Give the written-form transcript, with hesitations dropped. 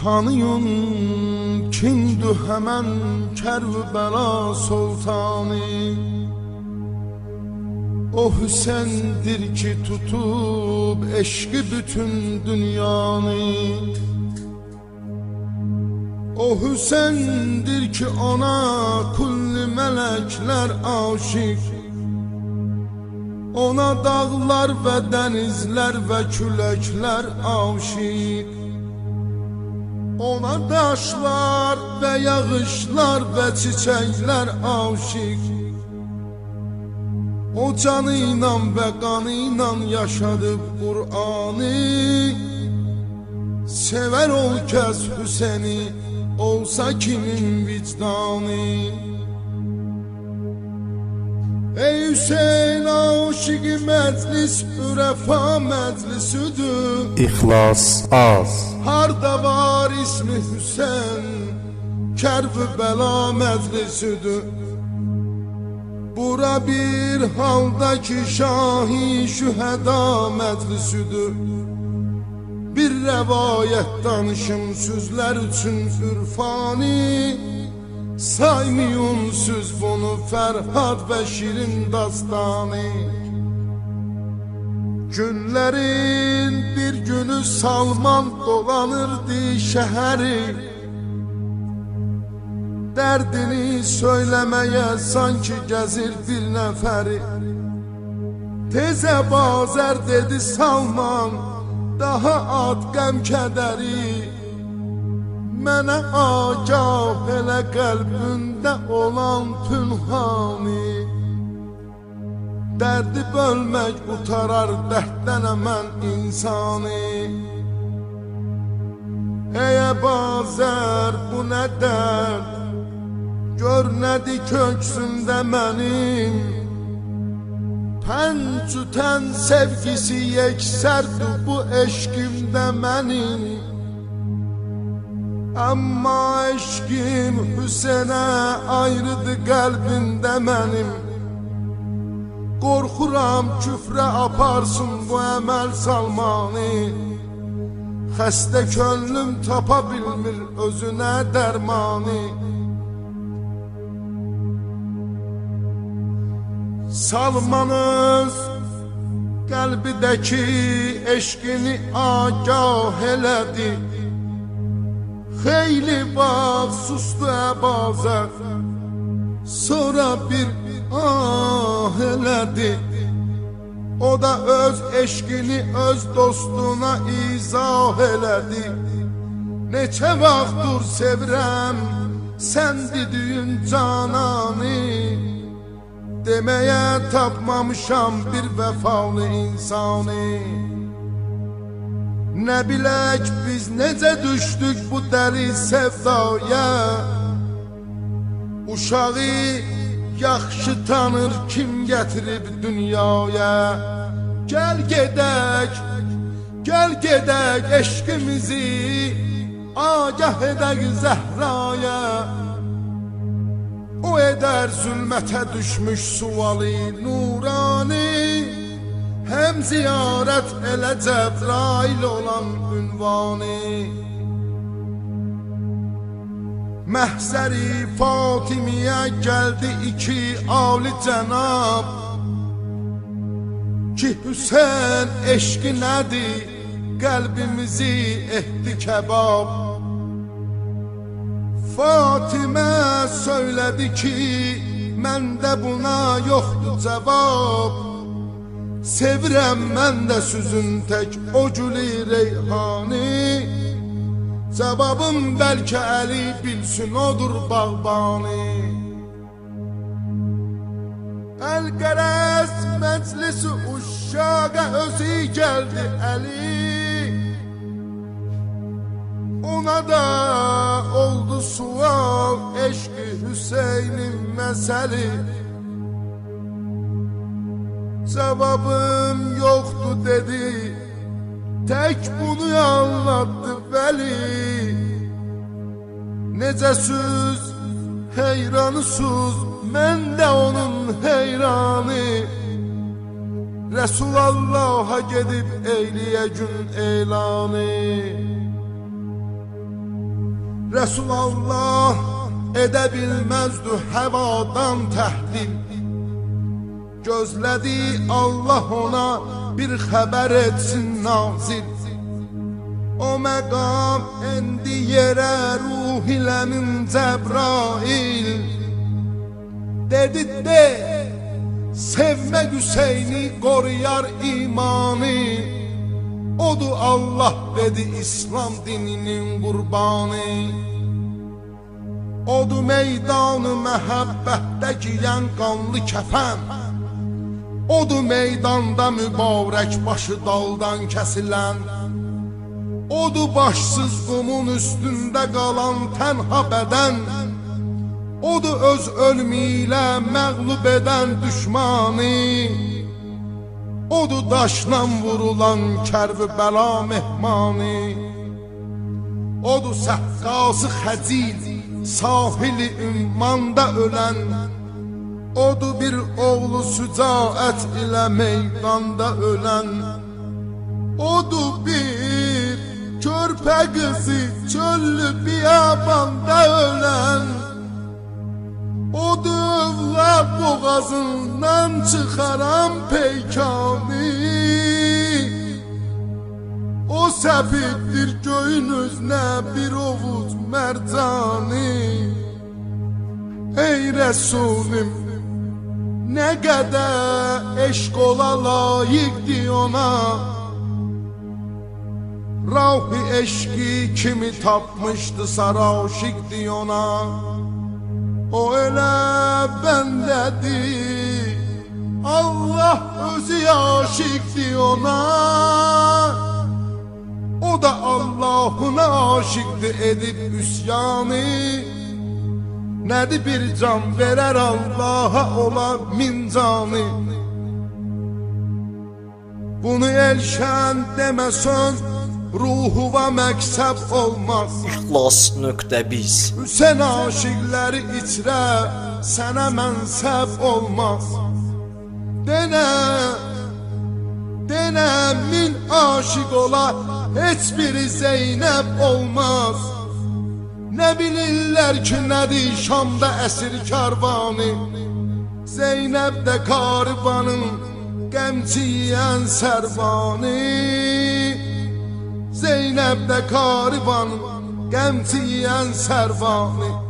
Tanıyın kimdir hemen Kərbəla sultanı. O Hüseyindir ki tutub eşqi bütün dünyanı. O Hüseyindir ki ona kulli melekler aşık. Ona dağlar ve denizler ve külekler aşık. Ona daşlar ve yağışlar ve çiçekler aşık. O canıyla ve kanıyla yaşadı Kur'an'ı. Sever ol kəs Hüseyin'i, olsa kimin vicdanı. Ey Hüseyin aşığı məclis, ürəfa məclisidir. İxlas az. Harda var ismi Hüseyin, Kərbəla məclisidir. Bura bir haldaki şahi şühəda məclisidir. Bir rəvayət danışım sözlər üçün ürfani. Saymıyım söz bunu Fərhad və Şirin dastanı. Günlərin bir günü Salman dolanırdı şəhəri. Dərdini söyləməyə sanki gəzir bir nəfəri. Tezə bazər dedi Salman, daha ad qəm kədəri. Mənə agah elə qəlbində olan pünhani. Dərdi bölmək utarar dərddən əmən insani. Ey bazər bu nə dərd, gör nədir köksündə mənim. Pəncütən sevgisi yeksərdir bu eşqimdə mənim. Amma eşqim Hüseynə ayrıdır qəlbində mənim. Qorxuram küfrə aparsın bu əməl Salmanı. Xəstə könlüm tapa bilmir özünə dərmanı. Salmanız qəlbidəki eşqini agah elədi. Xeyli vaxt sustu əbazər, sonra bir ah elədi. O da öz eşqini öz dostuna izah elədi. Neçə vaxtdır sevirəm sən dediyin cananı. Deməyə tapmamışam bir vəfalı insanı. Nə bilək biz necə düşdük bu dəli sevdaya. Uşağı yaxşı tanır kim gətirib dünyaya. Gəl gedək eşqimizi agah edək Zəhraya. O edər zülmətə düşmüş sualı nurani. Həm ziyarət elə Cəbrail olan ünvanı. Məhzəri Fatimiyə gəldi iki ali cənab. Ki Hüseyin eşqi nədir, qəlbimizi etdi kəbab. Fatimə söylədi ki, məndə buna yoxdur cavab. Sevirəm mən də süzün tək o gülü reyhani. Cavabım bəlkə Əli bilsin odur bağbani. Əl-qərəz məclisi uşağa özü gəldi Əli. Ona da oldu sual eşqi Hüseynin məsəli. Cavabım yoxdur dedi, tək bunu anlattı Vəli. Necə söz heyranısız, mən də onun heyranı. Resulullah'a gedib eyliyə gün elanı. Resulallah edə bilməzdi həvadan təhlil. Gözlədi Allah ona bir xəbər etsin nazil. O məqam endi yerə ruh iləmin Cəbrail. Dedi de, sevmək Hüseyni qoruyar imanı. Odur Allah dedi İslam dininin qurbanı. Odur meydanı məhəbbətdə giyən qanlı kəfən. Odur meydanda mübarək başı daldan kəsilən. Odur başsız qumun üstündə qalan tənha bədən. Odur öz ölümü ilə məğlub edən düşmanı. Odur daşla vurulan Kərbəla mehmanı. Odur səqqası xəcil sahili ümmanda ölən. Odur bir oğlu sücaət ilə meydanda ölən. Odur bir körpə qızı çöllü biyabanda ölən. Odur övlad boğazından çıxaran peykanı. O səbitdir göyün özünə bir ovuc mərcanı. Ey Rəsulim, nə qədər eşq ola layiqdir ona. Ruhi eşqi kimi tapmışdı saraşiqdir ona. O elə bəndədir, Allah özü aşiqdir ona. O da Allahına aşiqdir edib üsyanı. Nədir bir can verər Allaha ola min canı. Bunu elşən deməsən ruhuva məksəb olmaz. İxlas.biz Hüseyn aşiqləri içrə sənə mənsəb olmaz. Denə min aşiq ola heç biri Zeynəb olmaz. Nə bilirlər ki nədir Şamda əsir karvanı. Zeynəb də karvanın qəmçiyən sərvanı. Zeynəb də karvanın qəmçiyən sərvanı.